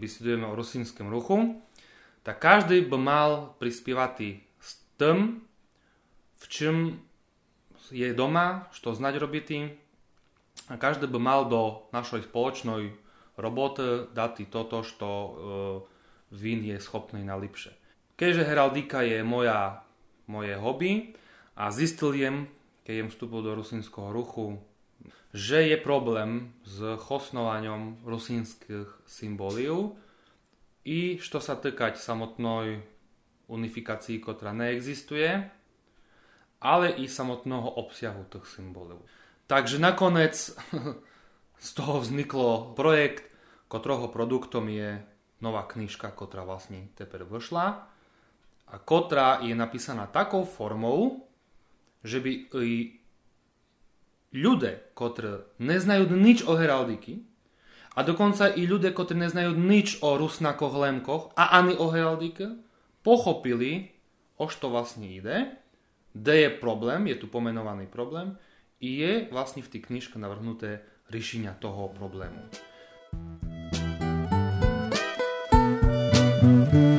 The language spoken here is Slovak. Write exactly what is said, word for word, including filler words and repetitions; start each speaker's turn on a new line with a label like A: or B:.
A: vysvetľujeme o rusínskom ruchu, tak každý by mal prispievať s tým, v čom je doma, čo znať robiti, a každý by mal do našej spoločnej roboty dať toto, čo e, vín je schopný najlepšie. Keďže heraldika je moja, moje hobby a zistil jem, keď jem vstúpil do rusínskeho ruchu, že je problém s chosnovaním rusínskych symbolov i čo sa týkať samotnej unifikácii, ktorá neexistuje, ale i samotného obsahu tých symbolov. Takže nakoniec z toho vzniklo projekt, ktorého produktom je nová knižka, ktorá vlastne teper vyšla a ktorá je napísaná takou formou, že by i ľudia, ktorí neznajú nič o heraldiky a dokonca i ľudia, ktorí neznajú nič o rusnakoch, lemkoch a ani o heraldike, pochopili, o čo vlastne ide, kde je problém, je tu pomenovaný problém, i je vlastne v tej knižke navrhnuté riešenia toho problému.